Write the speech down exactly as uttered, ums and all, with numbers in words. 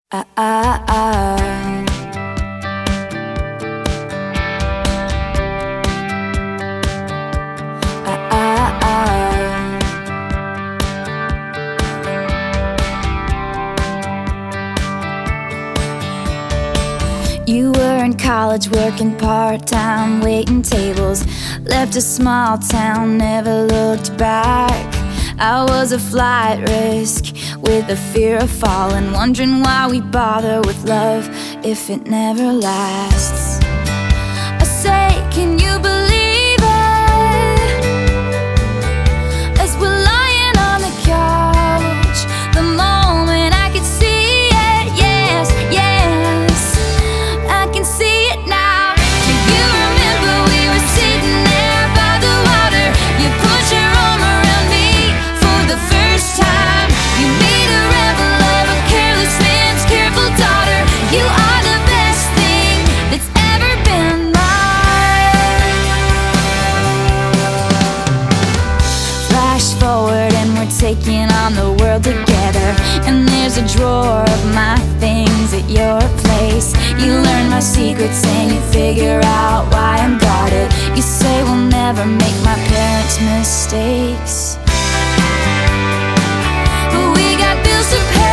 Ah, ah, ah. Ah, ah, ah. You were in college working part-time, waiting tables. Left a small town, never looked back. I was a flight risk with the fear of falling, wondering why we bother with love if it never lasts. I say, can you believe it? As we're lying on the couch, the moment I could see it, yes, yes, I can see it now. Do you remember we were sitting there by the water? You put your arm around me for the first time. You made a rebel of a careless man's careful daughter. You are the best thing that's ever been mine. Flash forward and we're taking on the world together, and there's a drawer of my things at your place. You learn my secrets and you figure out why I'm guarded. You say we'll never make my parents' mistakes, but we got bills to pay.